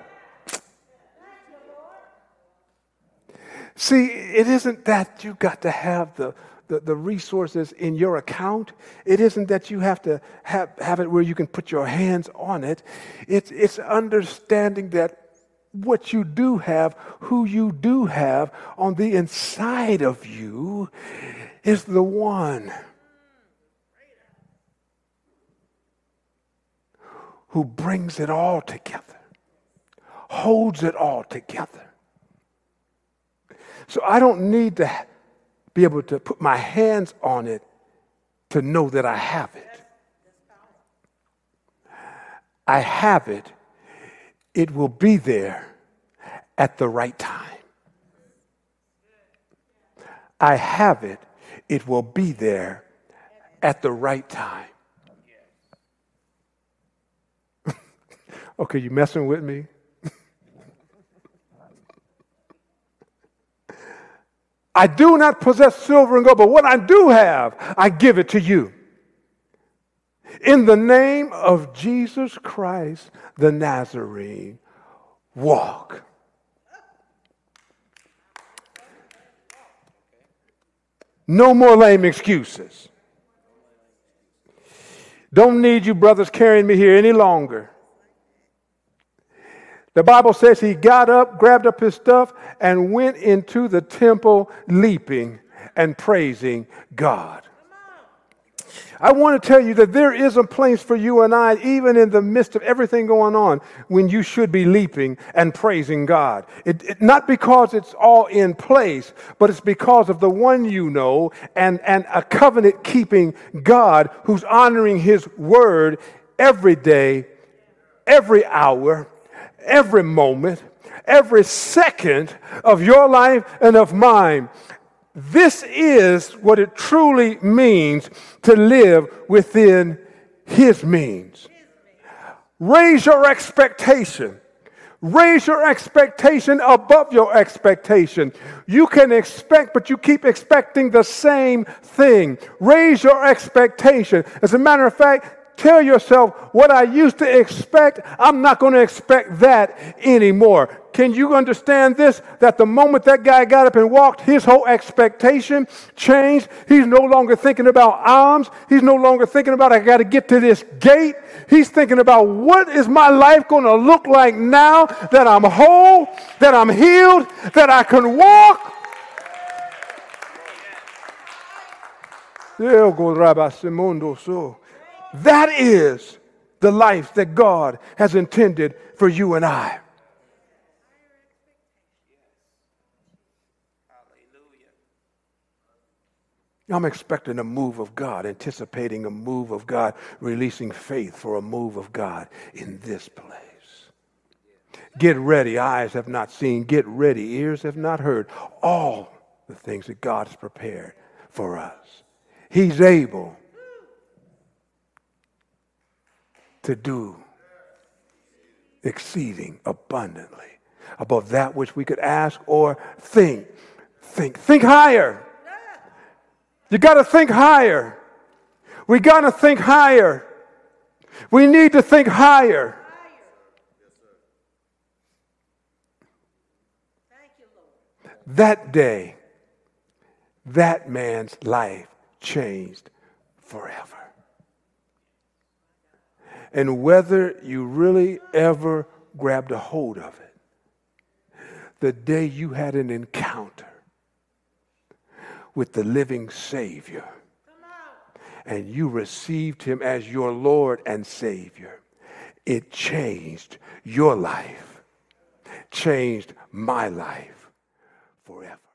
See, it isn't that you got to have the resources in your account. It isn't that you have to have it where you can put your hands on it. It's understanding that what you do have, who you do have on the inside of you, is the one who brings it all together, holds it all together. So I don't need to be able to put my hands on it to know that I have it. I have it. It will be there at the right time. I have it. It will be there at the right time. Okay, you messing with me? I do not possess silver and gold, but what I do have, I give it to you. In the name of Jesus Christ, the Nazarene, walk. No more lame excuses. Don't need you brothers carrying me here any longer. The Bible says he got up, grabbed up his stuff, and went into the temple leaping and praising God. I want to tell you that there is a place for you and I, even in the midst of everything going on, when you should be leaping and praising God. Not because it's all in place, but it's because of the one you know and a covenant-keeping God who's honoring his word every day, every hour, every moment, every second of your life and of mine. This is what it truly means to live within his means. Raise your expectation. Raise your expectation above your expectation. You can expect, but you keep expecting the same thing. Raise your expectation. As a matter of fact, tell yourself, what I used to expect, I'm not going to expect that anymore. Can you understand this? That the moment that guy got up and walked, his whole expectation changed. He's no longer thinking about arms. He's no longer thinking about, I got to get to this gate. He's thinking about, what is my life going to look like now that I'm whole, that I'm healed, that I can walk? That is the life that God has intended for you and I. I'm expecting a move of God, anticipating a move of God, releasing faith for a move of God in this place. Get ready, eyes have not seen. Get ready, ears have not heard. All the things that God has prepared for us. He's able to do exceeding abundantly above that which we could ask or think. Think higher. You got to think higher. We got to think higher. We need to think higher. That day, that man's life changed forever. And whether you really ever grabbed a hold of it, the day you had an encounter with the living Savior and you received him as your Lord and Savior, it changed your life, changed my life forever.